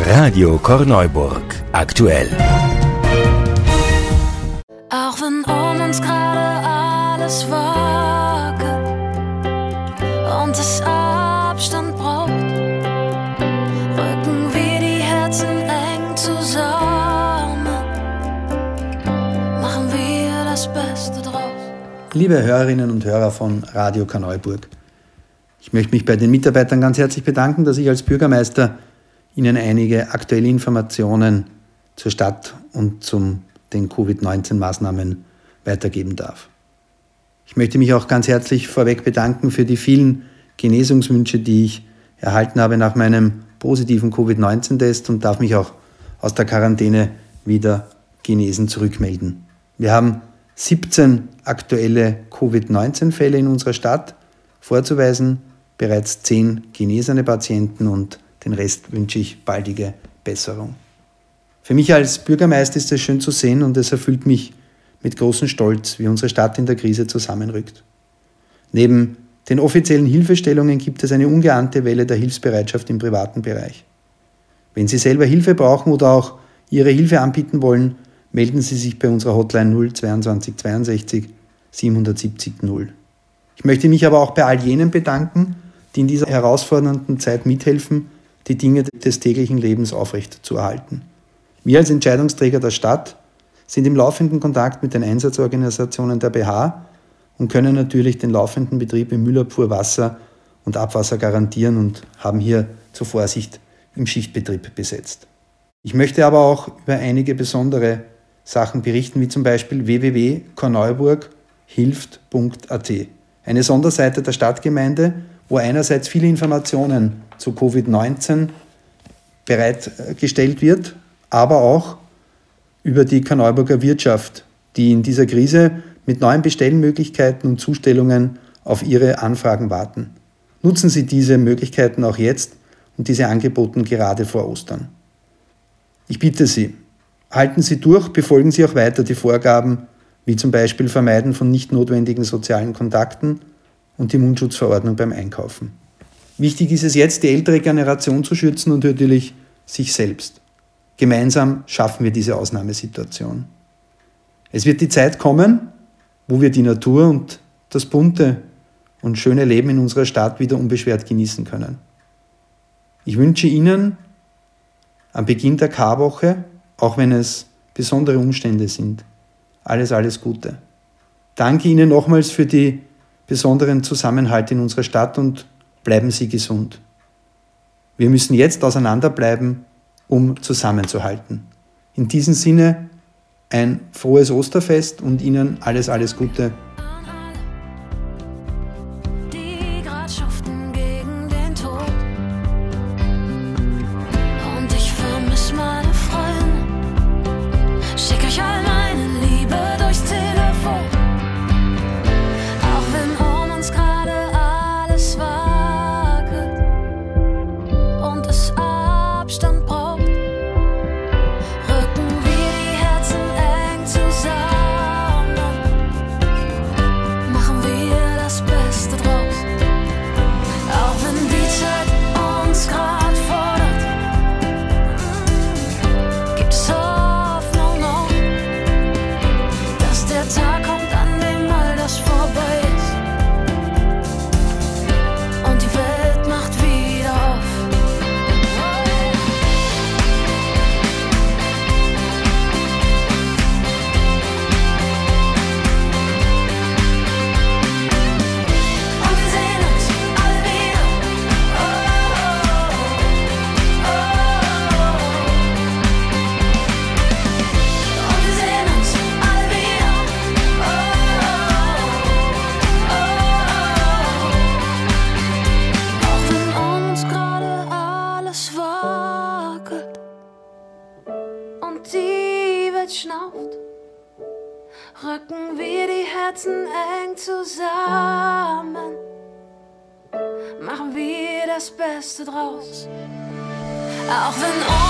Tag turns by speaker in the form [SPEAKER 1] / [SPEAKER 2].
[SPEAKER 1] Radio Korneuburg. Aktuell.
[SPEAKER 2] Auch wenn um uns gerade alles wackelt und es Abstand braucht, rücken wir die Herzen eng zusammen, machen wir das Beste draus.
[SPEAKER 3] Liebe Hörerinnen und Hörer von Radio Korneuburg, ich möchte mich bei den Mitarbeitern ganz herzlich bedanken, dass ich als Bürgermeister Ihnen einige aktuelle Informationen zur Stadt und zu den Covid-19-Maßnahmen weitergeben darf. Ich möchte mich auch ganz herzlich vorweg bedanken für die vielen Genesungswünsche, die ich erhalten habe nach meinem positiven Covid-19-Test und darf mich auch aus der Quarantäne wieder genesen zurückmelden. Wir haben 17 aktuelle Covid-19-Fälle in unserer Stadt vorzuweisen, bereits 10 genesene Patienten und den Rest wünsche ich baldige Besserung. Für mich als Bürgermeister ist es schön zu sehen und es erfüllt mich mit großem Stolz, wie unsere Stadt in der Krise zusammenrückt. Neben den offiziellen Hilfestellungen gibt es eine ungeahnte Welle der Hilfsbereitschaft im privaten Bereich. Wenn Sie selber Hilfe brauchen oder auch Ihre Hilfe anbieten wollen, melden Sie sich bei unserer Hotline 022 62 770 0. Ich möchte mich aber auch bei all jenen bedanken, die in dieser herausfordernden Zeit mithelfen, die Dinge des täglichen Lebens aufrecht zu erhalten. Wir als Entscheidungsträger der Stadt sind im laufenden Kontakt mit den Einsatzorganisationen der BH und können natürlich den laufenden Betrieb im Müllabfuhr, Wasser und Abwasser garantieren und haben hier zur Vorsicht im Schichtbetrieb besetzt. Ich möchte aber auch über einige besondere Sachen berichten, wie zum Beispiel www.korneuburghilft.at, eine Sonderseite der Stadtgemeinde, wo einerseits viele Informationen zu Covid-19 bereitgestellt wird, aber auch über die Korneuburger Wirtschaft, die in dieser Krise mit neuen Bestellmöglichkeiten und Zustellungen auf Ihre Anfragen warten. Nutzen Sie diese Möglichkeiten auch jetzt und diese Angebote gerade vor Ostern. Ich bitte Sie, halten Sie durch, befolgen Sie auch weiter die Vorgaben, wie zum Beispiel Vermeiden von nicht notwendigen sozialen Kontakten und die Mundschutzverordnung beim Einkaufen. Wichtig ist es jetzt, die ältere Generation zu schützen und natürlich sich selbst. Gemeinsam schaffen wir diese Ausnahmesituation. Es wird die Zeit kommen, wo wir die Natur und das bunte und schöne Leben in unserer Stadt wieder unbeschwert genießen können. Ich wünsche Ihnen am Beginn der Karwoche, auch wenn es besondere Umstände sind, alles Gute. Danke Ihnen nochmals für die besonderen Zusammenhalt in unserer Stadt und bleiben Sie gesund. Wir müssen jetzt auseinanderbleiben, um zusammenzuhalten. In diesem Sinne ein frohes Osterfest und Ihnen alles Gute.
[SPEAKER 2] Die grad schuften gegen den Tod. Und ich vermiss meine Freunde. Schick euch all meine Liebe durchs Telefon. Auch wenn um uns gerade alles wackelt und es Abstand braucht, rücken wir die Herzen eng zusammen, machen wir das Beste draus. Auch wenn die Zeit uns grad fordert, gibt es Hoffnung noch, dass der Tag kommt, an dem all das vorbei ist und die Welt macht wieder auf. Und wir sehen uns alle wieder. Oh, oh, oh. Und wir sehen uns alle wieder. Oh, oh, oh. Auch wenn uns gerade alles wackelt und die Welt schnauft, rücken wir die Herzen eng zusammen, machen wir das Beste draus. Auch wenn